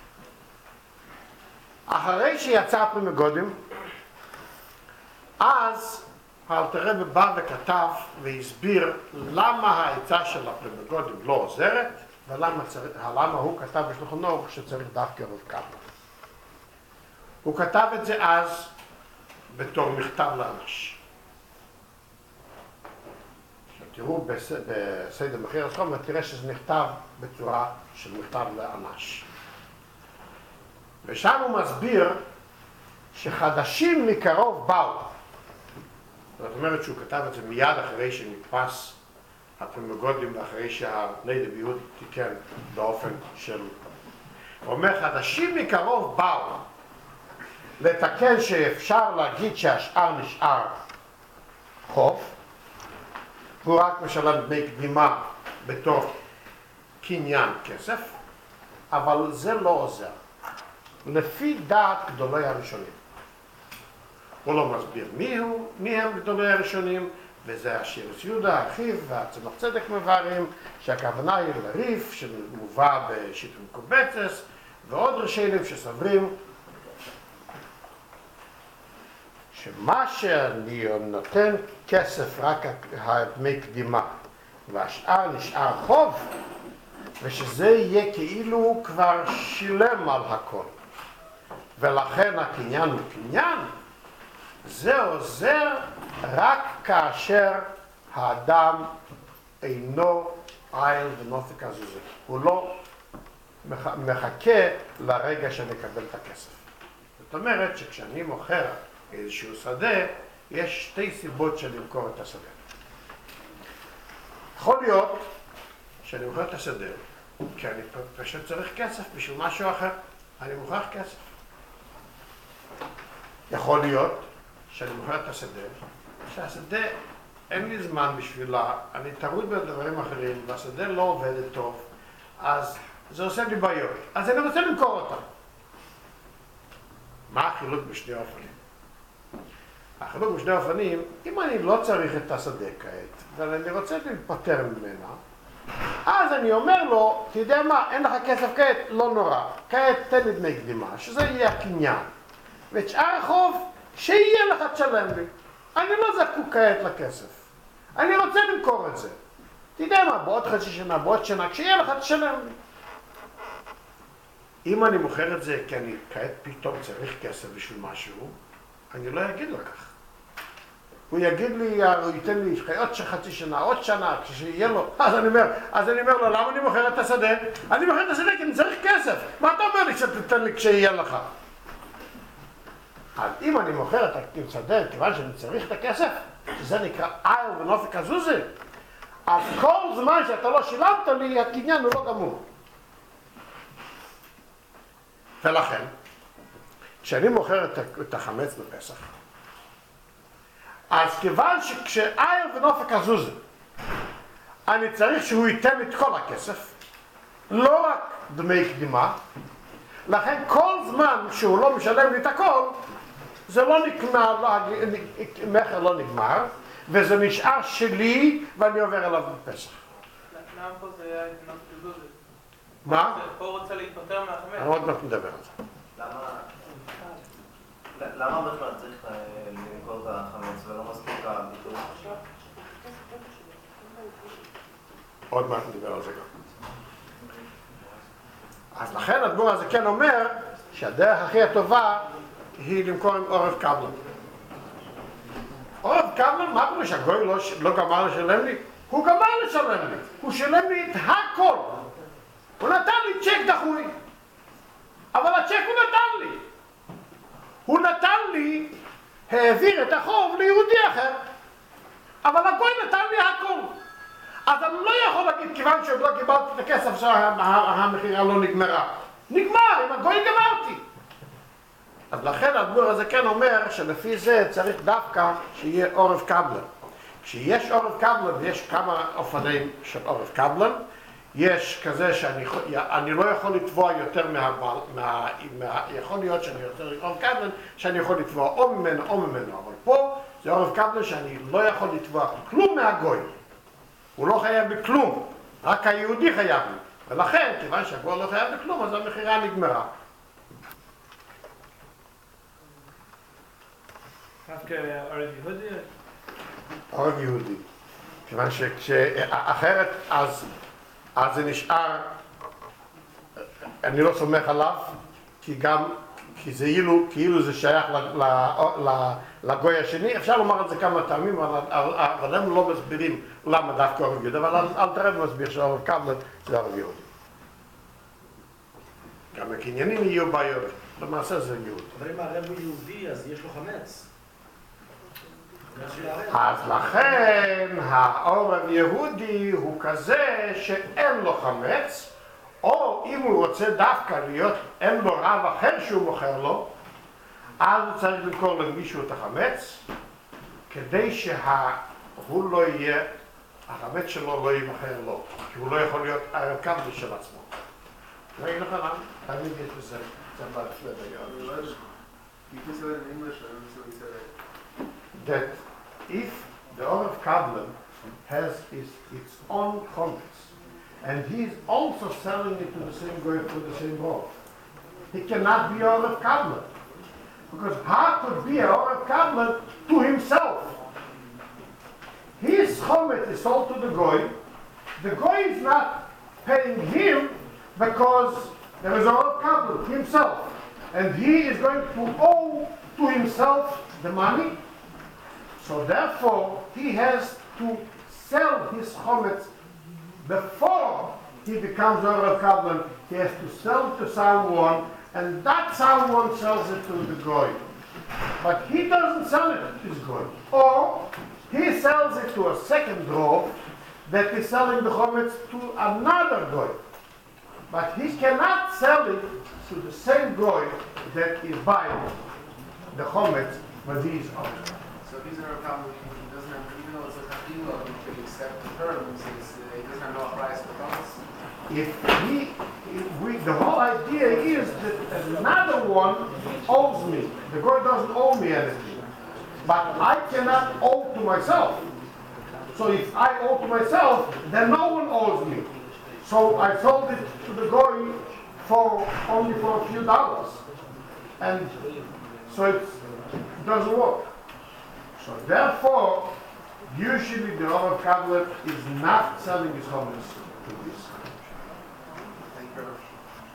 אחרי שיצא הפרי מגודים, אז האלתר רבי בא וכתב והסביר למה העצה של הפרי מגודים לא עוזרת, ולמה צריך, למה הוא כתב בשולחן אורוך שצריך דווקא עורף קבלן. הוא כתב את זה אז בתור מכתב לאנש. תראו בסדר מחיר הסכום ותראה שזה נכתב בצורה של מכתב לאנש. ושם הוא מסביר שחדשים מקרוב באו. זאת אומרת שהוא כתב את זה מיד אחרי שנתפס הפרי מגודים ואחרי שהנדב יהוד תיקן באופן של... הוא אומר חדשים מקרוב באו לתקן שאפשר להגיד שהשאר נשאר חוב, הוא רק משלם דמי קדימה בתור קניין כסף, אבל זה לא עוזר. לפי דעת גדולי הראשונים. הוא לא מסביר מי הוא, מי הם גדולי הראשונים, וזה השירוס יהודה, אחיו, והצמח צדק מבארים, שהכוונה היא לריף שמובא בשיטה מקובצס, ועוד ראשונים שסברים שמה שאני נותן כסף רק דמי קדימה והשאר נשאר חוב, ושזה יהיה כאילו הוא כבר שילם על הכל, ולכן הקניין הוא קניין, זה עוזר רק כאשר האדם אינו עיל ונופק הזוזה. הוא לא מחכה לרגע שנקבל את הכסף. זאת אומרת שכשאני מוכר איזשהו שדה, יש שתי סיבות של למכור את השדה. יכול להיות שאני מוכר את השדה, כי אני פשוט צריך כסף בשביל משהו אחר, אני מוכר כסף. יכול להיות שאני מוכר את השדה, שהשדה אין לי זמן בשבילה, אני תרוד בדברים אחרים, והשדה לא עובדת טוב, אז זה עושה לי בעיות, אז אני רוצה למכור אותה. מה החילוק בשני האופנים? החילוק בשני האופנים, אם אני לא צריך את השדה כעת, ואני רוצה להיפטר ממנה, אז אני אומר לו, אתה יודע מה, אין לך כסף כעת, לא נורא, כעת תן לי דמי קדימה, שזה יהיה הקניין. ואת שאר החוב, שיהיה לך תשלם לי. אני לא זקוק כעת לכסף. אני רוצה למכור את זה. אתה יודע מה, בעוד חצי שנה, בעוד שנה, כשיהיה לך תשלם לי. אם אני מוכר את זה כי אני כעת פתאום צריך כסף בשביל משהו, אני לא אגיד לכך. הוא יגיד לי, הוא ייתן לי עוד חצי שנה, עוד שנה, כשיהיה לו, אז אני אומר, אז אני אומר לו, למה אני מוכר את השדה? אני מוכר את השדה כי אני צריך כסף. מה אתה אומר לי שתתן לי כשיהיה לך? אז אם אני מוכר את השדה, כיוון שאני צריך את הכסף, שזה נקרא עיל ונופק הזוזה, אז כל זמן שאתה לא שילמת לי, הקניין הוא לא גמור. ולכן, כשאני מוכר את החמץ בפסח, אז כיוון שכשעיל ונופק הזוזה, אני צריך שהוא ייתן את כל הכסף, לא רק דמי קדימה, לכן כל זמן שהוא לא משלם לי את הכל, זה לא נגמר, מחר לא נגמר, וזה נשאר שלי ואני עובר אליו בפסח. למה פה זה היה התנות בזוזה? מה? פה הוא רוצה להתפטר מהחמץ. אני עוד מעט מדבר על זה. למה בכלל צריך למכור את החמץ ולא מספיק הביטול? עוד מעט נדבר על זה גם. אז לכן הדבור הזה כן אומר שהדרך הכי הטובה היא למכור עם עורף קבלן. עורף קבלן, מה קורה שהגוי לא, לא גמר לשלם לי? הוא גמר לשלם לי, הוא שילם לי את הכל. הוא נתן לי צ'ק דחוי, אבל הצ'ק הוא נתן לי. הוא נתן לי, העביר את החוב ליהודי אחר, אבל הגוי נתן לי הכל. אז אני לא יכול להגיד, כיוון שעוד לא קיבלתי את הכסף שהמחירה לא נגמרה. נגמר, עם הגוי גמרתי. אז לכן הדבור הזה כן אומר שלפי זה צריך דווקא שיהיה עורף קבלן. כשיש עורף קבלן, ויש כמה אופנים של עורף קבלן, יש כזה שאני אני לא יכול לתבוע יותר מהבעל, מה, מה, יכול להיות שאני יותר עורף קבלן, שאני יכול לתבוע או ממנו או ממנו, אבל פה זה עורף קבלן שאני לא יכול לתבוע כלום מהגוי. הוא לא חייב לי כלום, רק היהודי חייב לי. ולכן, כיוון שהגוי לא חייב בכלום, אז המכירה נגמרה. דווקא ערב יהודי? ערב יהודי. כיוון שאחרת, אז, אז זה נשאר, אני לא סומך עליו, כי גם, כי זה אילו, כאילו זה שייך ל, ל, ל, לגוי השני. אפשר לומר את זה כמה טעמים, אבל הם לא מסבירים למה דווקא ערב יהודי, אבל אל תראה ומסביר שערב קבלן זה ערב יהודי. גם הקניינים יהיו בעיות, למעשה זה יהודי. אבל אם הרב הוא יהודי, אז יש לו חמץ. אז לכן העורב יהודי הוא כזה שאין לו חמץ, או אם הוא רוצה דווקא להיות, אין לו רב אחר שהוא מוכר לו, אז הוא צריך למכור למישהו את החמץ, כדי שהוא לא יהיה, החמץ שלו לא יימכר לו, כי הוא לא יכול להיות ערב קבלן של עצמו. לא יהיה לך למה? תמיד יש בזה, זה בעצמי ביום. You can say that in English, I don't know what you said. That if the Oref Kablan has his, its own chametz, and he is also selling it to the same guy for the same rov, he cannot be Oref Kablan. Because how could be a Oref Kablan to himself? His chametz is sold to the goy. The goy is not paying him because there is a Oref Kablan himself. And he is going to owe to himself the money. So therefore, he has to sell his chometz before he becomes Oref Kablan. He has to sell to someone, and that someone sells it to the goy. But he doesn't sell it to his goy. Or he sells it to a second rov that is selling the chometz to another goy. But he cannot sell it to the same goy that is buying the chometz when he is owner. So if he's an Oref Kablan, he doesn't have, even though it's a Chachila, he could accept the terms, he doesn't have no price for chometz. If he, if we, the whole idea is that another one owes me. The goy doesn't owe me anything. But I cannot owe to myself. So if I owe to myself, then no one owes me. So I sold it to the goy for only for a few dollars. And so it's, it doesn't work. So therefore, usually the Oref Kablan is not selling his chometz to this. Thank you very much.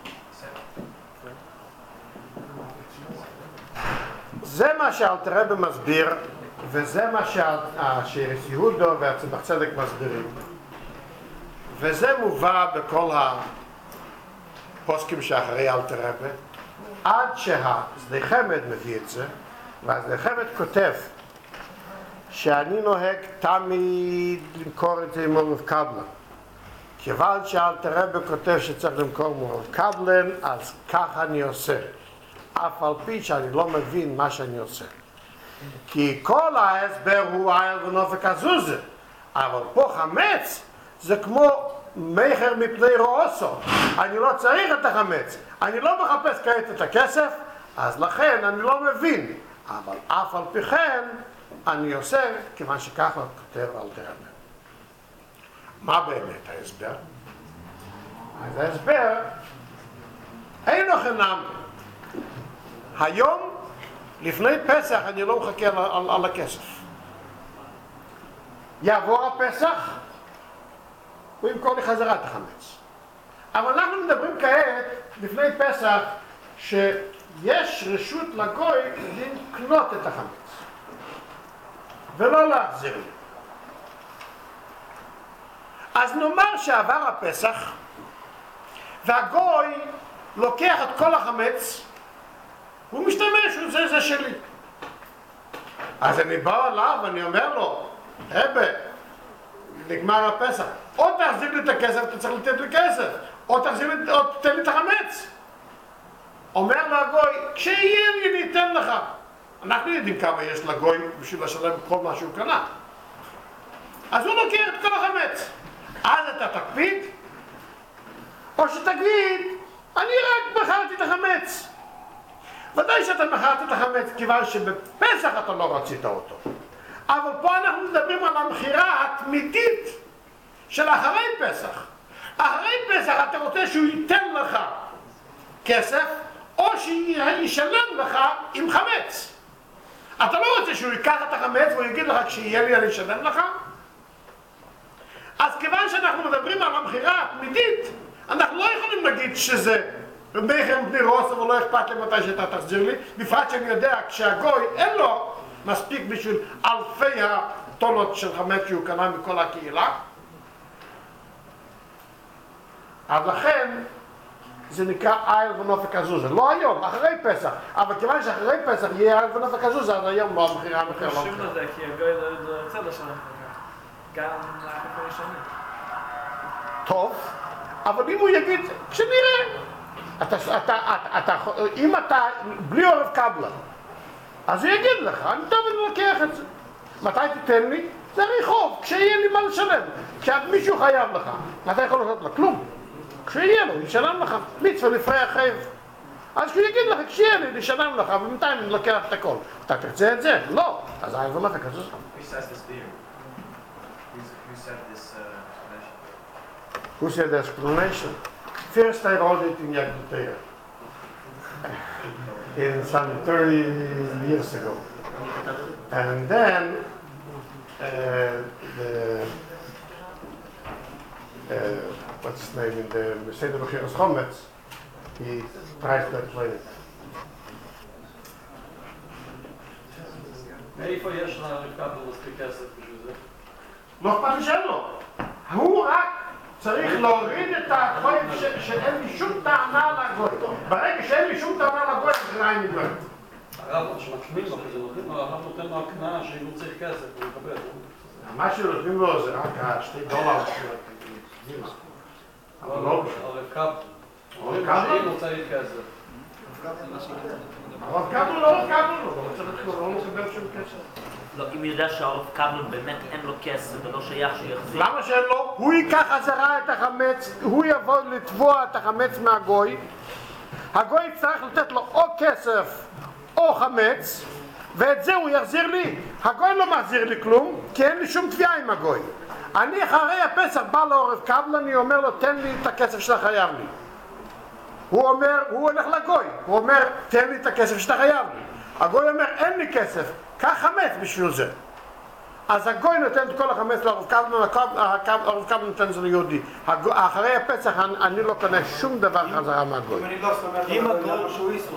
זה מה שאלתר רבי מסביר, וזה מה שהשיירס יהודו והצמח צדק מסבירים. וזה מובא בכל הפוסקים שאחרי אלתר רבי, עד שהשדה חמד מביא את זה, והשדה חמד כותב שאני נוהג תמיד למכור את זה עם עורב קבלן. כיוון שאלתר רבי כותב שצריך למכור עם עורב קבלן, אז ככה אני עושה. אף על פי שאני לא מבין מה שאני עושה. כי כל ההסבר הוא העל ונופק הזוזה, אבל פה חמץ זה כמו מכר מפני רועסו. אני לא צריך את החמץ, אני לא מחפש כעת את הכסף, אז לכן אני לא מבין. אבל אף על פי כן אני עושה, כיוון שככה כותב אלתר רבי. מה באמת ההסבר? אז ההסבר אינו חינם. היום, לפני פסח, אני לא מחכה על, על, על הכסף. יעבור הפסח, הוא ימכור לי חזרה את החמץ. אבל אנחנו מדברים כעת, לפני פסח, שיש רשות לגוי לקנות את החמץ. ולא להחזיר לי. אז נאמר שעבר הפסח, והגוי לוקח את כל החמץ, הוא משתמש, הוא זה, זה שלי. אז אני בא אליו ואני אומר לו, רבי, נגמר הפסח, או תחזיר לי את הכסף, אתה צריך לתת לי כסף, או תחזיר לי, או תתן לי את החמץ. אומר לו הגוי, כשיהיה לי אני אתן לך. אנחנו יודעים כמה יש לגוי בשביל לשלם כל מה שהוא קנה. אז הוא לוקח את כל החמץ. אז אתה תקפיד, או שתגיד, אני רק מכרתי את החמץ. ודאי שאתה מכרת את החמץ, כיוון שבפסח אתה לא רצית אותו. אבל פה אנחנו מדברים על המכירה התמידית של אחרי פסח. אחרי פסח אתה רוצה שהוא ייתן לך כסף, או שישלם לך עם חמץ. אתה לא רוצה שהוא ייקח את החמץ והוא יגיד לך כשיהיה לי אני אשלם לך? אז כיוון שאנחנו מדברים על המכירה התמידית, אנחנו לא יכולים להגיד שזה מכר בני רוס, אבל לא אכפת לי מתי שאתה תחזיר לי, בפרט שאני יודע כשהגוי אין לו מספיק בשביל אלפי הטונות של חמץ שהוא קנה מכל הקהילה. אז לכן זה נקרא איל ונופק הזוזה, לא היום, אחרי פסח, אבל כיוון שאחרי פסח יהיה איל ונופק הזוזה, אז היום לא המכירה, המכירה לא חושבים לזה כי הגוי לא רוצה לשלם גם אחרי שנים. טוב, אבל אם הוא יגיד, כשנראה, אתה, אתה, אתה, אתה, אם אתה בלי עורף קבלה, אז הוא יגיד לך, אני טוב אני לוקח את זה. מתי תיתן לי? זה רחוב, כשיהיה לי מה לשלם. כשמישהו חייב לך, מתי יכול לעשות לו? כלום. כשיהיה לו, ישלם לך, מצווה לפרע חייב. אז כשהוא יגיד לך, כשיהיה לי, ישלם לך, ובינתיים אני לוקח את הכל. אתה תרצה את זה? לא. אז אני לא כזה. Who said the explanation? First I wrote it in Yagdutera, in some thirty years ago. And then uh, the, uh, what's his name, in the Mercedes Bechiras Chometz, he tries to explain it. מאיפה יש לרבקה מספיק כסף בשביל זה? לא אכפת לי שאין לו. הוא רק צריך להוריד את החויב שאין לי שום טענה לגוי. ברגע שאין לי שום טענה לגוי, זה רעי נגמר. הרב שמשמיעים לו, כי זה נותנים לו, הרב נותן לו הקנאה שאם הוא צריך כסף, הוא מקבל. מה שנותנים לו זה רק השתי דולר. אבל לא בשביל. הרבקה, אומרים שאם הוא צריך כסף. הרב קבלו לא רב קבלו, לא מקבל שום כסף. לא, אם הוא יודע שהרב קבלו באמת אין לו כסף ולא שייך שיחזיר. למה שאין לו? הוא ייקח חזרה את החמץ, הוא יבוא לתבוע את החמץ מהגוי. הגוי צריך לתת לו או כסף או חמץ, ואת זה הוא יחזיר לי. הגוי לא מחזיר לי כלום, כי אין לי שום תביעה עם הגוי. אני אחרי הפסח בא לעורף קבלו, אני אומר לו תן לי את הכסף שאתה חייב לי. הוא אומר, הוא הולך לגוי, הוא אומר תן לי את הכסף שאתה חייב לי. הגוי אומר אין לי כסף, קח חמץ בשביל זה. אז הגוי נותן את כל החמץ לערב קבלו, הערב קבלו נותן זה ליהודי. אחרי הפסח אני לא קונה שום דבר חזרה מהגוי. אם הגוי שהוא יסמוך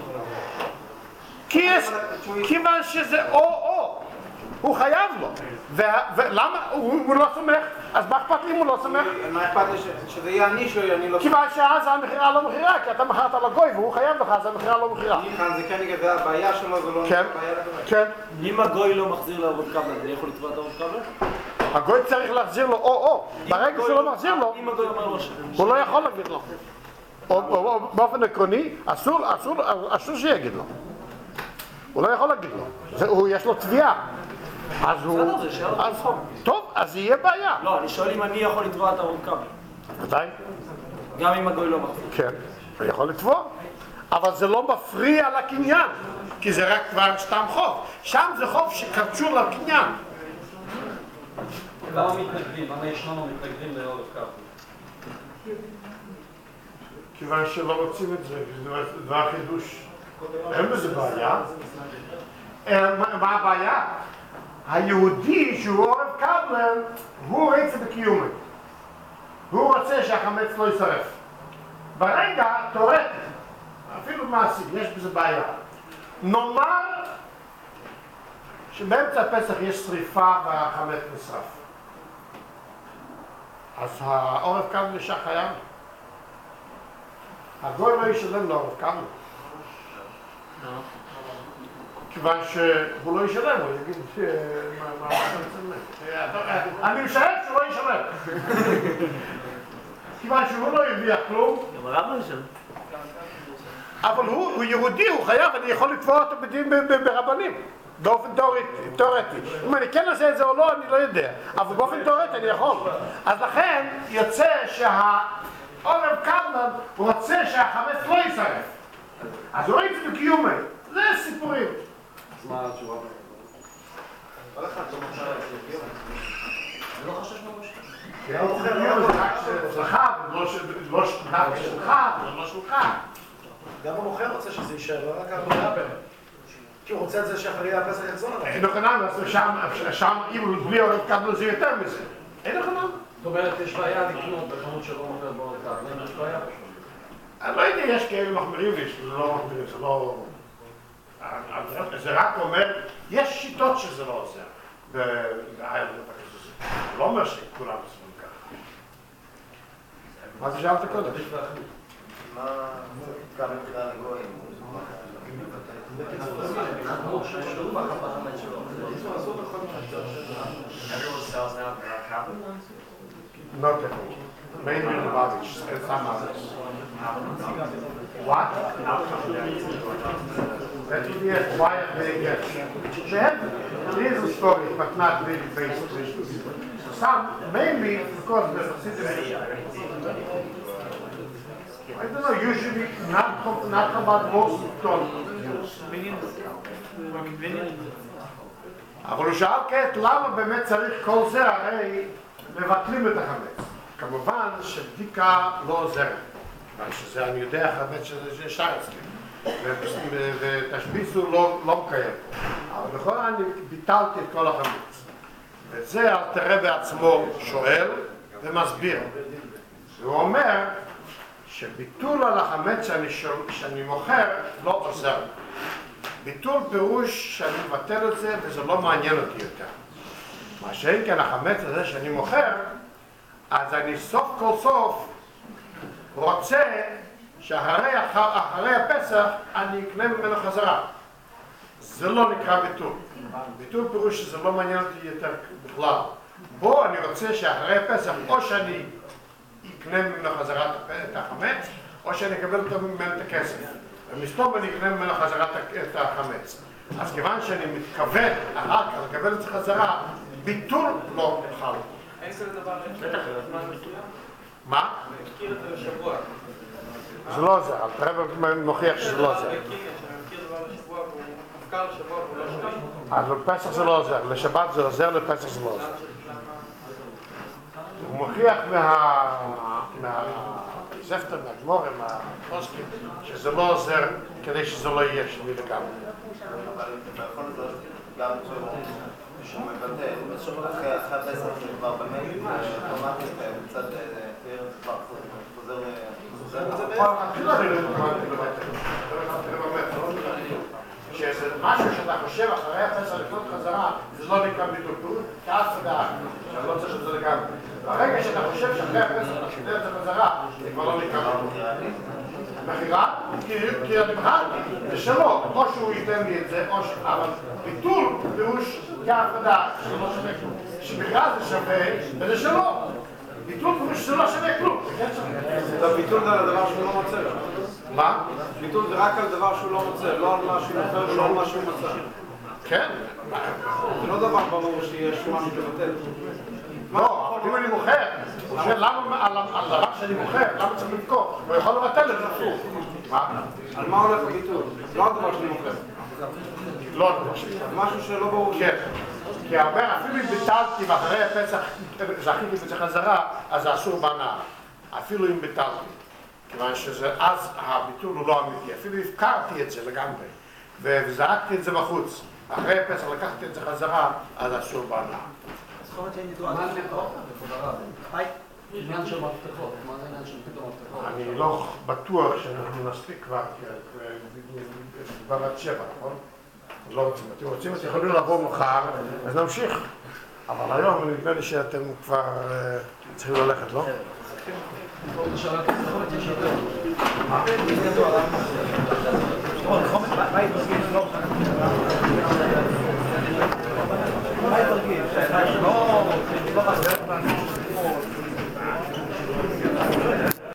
כיוון שזה או-או, הוא חייב לו. ולמה? הוא לא סומך, אז מה אכפת לי אם הוא לא סומך? מה אכפת לי שזה יהיה אני שאני לא... כיוון שאז המחירה לא מחירה, כי אתה מכרת לגוי והוא חייב לך, אז המחירה לא מחירה. זה כן נגד הבעיה שלו, זה לא כן, הבעיה לגבי. כן. אם הגוי לא מחזיר לערב קבלה, אני יכול לתבוע את הערב קבלה? הגוי צריך להחזיר לו או-או. ברגע שהוא לא מחזיר לו, אם הגוי אומר לו ש... הוא לא יכול להגיד לו. או באופן עקרוני, אסור שיגיד לו. הוא לא יכול להגיד לו. יש לו תביעה. אז הוא... בסדר, זה שאלה אז... טוב, אז יהיה בעיה. לא, אני שואל אם אני יכול לתבוע את הערב קבלה. ודאי. גם אם הגוי לא מחזיר. כן, הוא יכול לתבוע. אבל זה לא מפריע לקניין, כי זה רק כבר סתם חוב. שם זה חוב שקשור לקניין. למה מתנגדים? למה ישננו מתנגדים לערב קבלה? כיוון שלא רוצים את זה, זה דבר חידוש. אין בזה בעיה. מה הבעיה? היהודי שהוא עורב קבלן, הוא רוצה בקיומי. הוא רוצה שהחמץ לא יישרף. ברגע, תאורטי, אפילו מעשי, יש בזה בעיה. נאמר שבאמצע הפסח יש שריפה והחמץ נשרף. אז העורב קבלן נשאר חייב. הגוי לא ישלם לעורב קבלן. כיוון שהוא לא ישלם, הוא יגיד מה אתה מצלם. אני משלם שהוא לא ישלם. כיוון שהוא לא הרוויח כלום. גם הרב לא ישלם. אבל הוא יהודי, הוא חייב, אני יכול לתבוע אותו בדין ברבנים. באופן תיאורטי. אם אני כן עושה את זה או לא, אני לא יודע. אבל באופן תיאורטי אני יכול. אז לכן יוצא שהעורב קבלן רוצה שהחמץ לא יישרף. אז הוא רואה בקיומי. זה סיפורים. אז מה התשובה? כל אחד לא מחשב על זה. אני לא חושש ממש. זה רק זכר, לא ש- לא שלך, שלך, אבל לא שלך. גם המוכר רוצה שזה יישאר, לא רק הרב. כי הוא רוצה את זה שאחרי הפסח יחזור עליו. אין חנן, אז שם, שם, אם בלי עורב קבלו זה יותר מזה. אין חנן. זאת אומרת, יש בעיה לקנות בחנות שלא עומד בעורב קבלו, יש בעיה פשוט. אני לא יודע, יש כאלה מחמירים לי, שזה לא מחמירים, זה לא... זה רק אומר, יש שיטות שזה לא עוזר. זה לא אומר שכולם עושים ככה. מה זה שאלת קודם? מה גם מבחינת הגויים? Everyone sells now without carbon. Not everyone. Mainly the Lubavitch and some others. What? That would be a quiet they get. They have little stories, but not really based on issues. Some, mainly, because the Hasidim, I don't know, usually not, not about most don't use. אבל הוא שאל כעת למה באמת צריך כל זה, הרי מבטלים את החמץ. כמובן שבדיקה לא עוזרת, שזה אני יודע חמץ שזה שרצקי, ותשביץ הוא לא, לא מקיים. אבל בכל אני ביטלתי את כל החמץ. וזה אלתר בעצמו שואל ומסביר. הוא אומר שביטול על החמץ שאני, שאני מוכר לא עוזר. ביטול פירוש שאני מבטל את זה וזה לא מעניין אותי יותר. מה שאין כן החמץ הזה שאני מוכר, אז אני סוף כל סוף רוצה שאחרי אחרי הפסח אני אקנה ממנו חזרה. זה לא נקרא ביטול. ביטול פירוש שזה לא מעניין אותי יותר בכלל. בו אני רוצה שאחרי הפסח או שאני אקנה ממנו חזרה את החמץ, או שאני אקבל אותו ממנו את הכסף. ומסתום אני אקנה ממנו חזרה את החמץ. אז כיוון שאני מתכוון אחר כך לקבל את זה חזרה, ביטול לא חל. אין כזה דבר, בטח, זמן מסוים. מה? מכיר את זה לשבוע. זה לא עוזר, הרב מוכיח שזה לא עוזר. אני מכיר דבר לשבוע, והוא מופקר לשבוע, והוא לא שווה. אז לפסח זה לא עוזר, לשבת זה עוזר, לפסח זה לא עוזר. הוא מוכיח מהספר, מהגמורה, מהפוסקים, שזה לא עוזר כדי שזה לא יהיה שני לגמרי. אבל בכל זאת, גם שהוא מבטא, אחרי הפסח זה כבר באמת אוטומטית, קצת תאיר את זה כבר חוזר שזה משהו שאתה חושב אחרי הפסח לקנות חזרה, זה לא נקרא ביטול פירוש, כעס ודעת, שאני לא צריך שזה לגמרי. ברגע שאתה חושב שאחרי הפסח אתה שונה את זה חזרה, זה כבר לא נקרא ביטול. מכירה? כי אני בחרתי, זה שלו, או שהוא ייתן לי את זה, או ש... אבל ביטול פירוש כעס ודעת, שזה לא שווה כלום. שמכירה זה שווה, וזה שלו. ביטול פירוש שזה לא שווה כלום. ביטול זה על הדבר שהוא לא מוצא. מה? ביטול זה רק על דבר שהוא לא מוצא, לא על מה שהוא מוכר, לא על מה שהוא מוצא. כן? זה לא דבר ברור שיש משהו לבטל. לא, אם אני מוכר, הוא שואל למה על דבר שאני מוכר, למה צריך למכור? הוא יכול לבטל את זה הפוך. מה? על מה הולך הביטול? לא על דבר שאני מוכר. לא על דבר שאני מוכר. משהו שלא ברור. כן. כי הרבה, אפילו אם ביטלתי ואחרי הפסח זכיתי בזה חזרה, אז זה אסור בהנאה. אפילו אם ביטלתי. כיוון שאז הביטול הוא לא אמיתי. אפילו הפקרתי את זה לגמרי. וזרקתי את זה בחוץ. אחרי הפסח לקחתי את זה חזרה, אז אסור בהנאה. עניין של מפתחות, מה זה עניין של פתאום מפתחות? אני לא בטוח שאנחנו נספיק כבר, כבר עד שבע, נכון? לא רוצים, אתם רוצים, אתם יכולים לבוא מחר, אז נמשיך. אבל היום נדמה לי שאתם כבר צריכים ללכת, לא? מה